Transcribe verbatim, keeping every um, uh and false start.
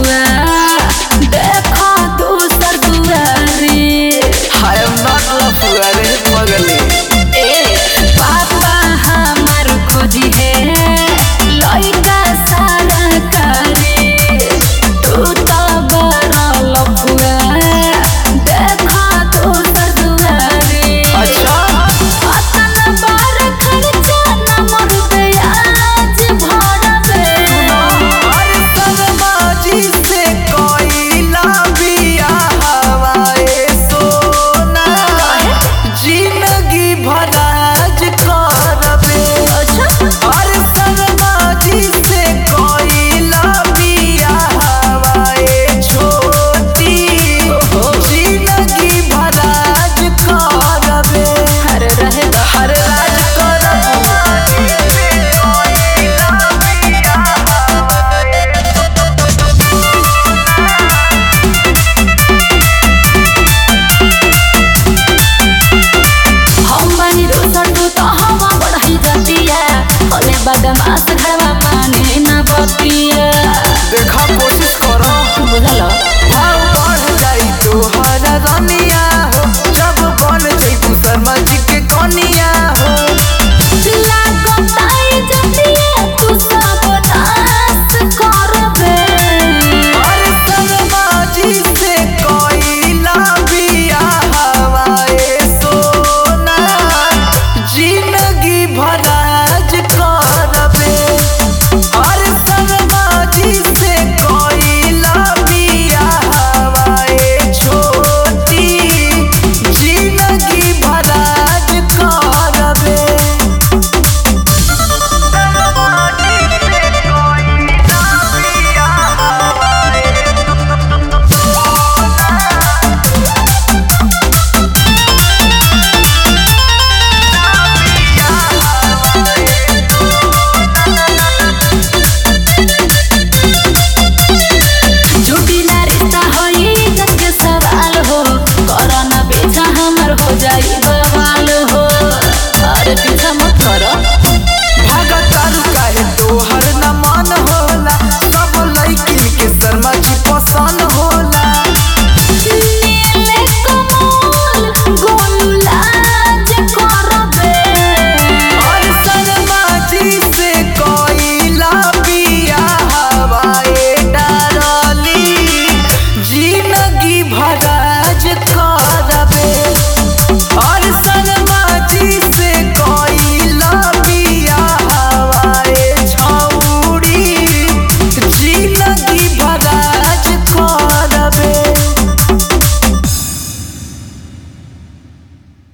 लफुआ देखो दूसर दुआरी। I am not लफुआ रे पगली। ए पापा हमार खोजी है लइका सारा कारी। तू तो बड़ा लफुआ देखो दूसर दुआरी। अच्छा अतन बार खर्चा न मर ब्याज भरबे। अरे शर्माजी से कोइला बियाह हवाए सोना जिंदगी भर आज करबे। अरे शर्माजी से कोइला बियाह हवाए छोटी जिंदगी भर आज करबे। हर रहे दा हर राज हम बानी रोशन तू तो हवा बढ़ई जतिया। ओले बदमाश घरवा माने न बतिया। देखा कोशिश करो बुझल भाव बढ़ जाई तोहर रनिया हो जब बन जइबू शर्मा जी के कनिया हो। लागताई जतिया तू सब नाश करबे। अरे शर्मा जी से कोइला बियाह हवाए सोना जिंदगी भर आज करबे। अरे शर्मा जी से कोइला बियाह हवाए छोटी जिंदगी भर आज करबे। झूठीला रिश्ता होई इज्जत के सवाल हो। करना पीछा हमर हो जाई बवाल हो। अरे पीछा मत करो भगतारू काहे तोहर न मन होला सब लइकिन के शर्मा जी पसंद